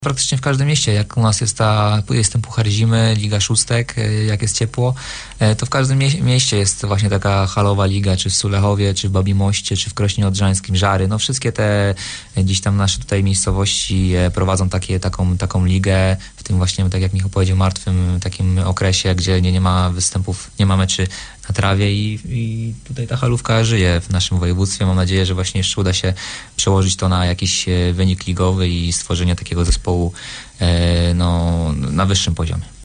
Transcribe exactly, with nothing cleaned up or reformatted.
Praktycznie w każdym mieście, jak u nas jest, ta, jest ten Puchar Zimy, Liga Szóstek, jak jest ciepło, to w każdym mie- mieście jest właśnie taka halowa liga, czy w Sulechowie, czy w Babimoście, czy w Krośnie Odrzańskim, Żary. No wszystkie te gdzieś tam nasze tutaj miejscowości prowadzą takie, taką, taką ligę, w tym właśnie, tak jak Michał powiedział, martwym takim okresie, gdzie nie, nie ma występów, nie ma meczy na trawie i, i tutaj ta halówka żyje w naszym województwie. Mam nadzieję, że właśnie jeszcze uda się przełożyć to na jakiś wynik ligowy i stworzenie takiego zespołu no, na wyższym poziomie.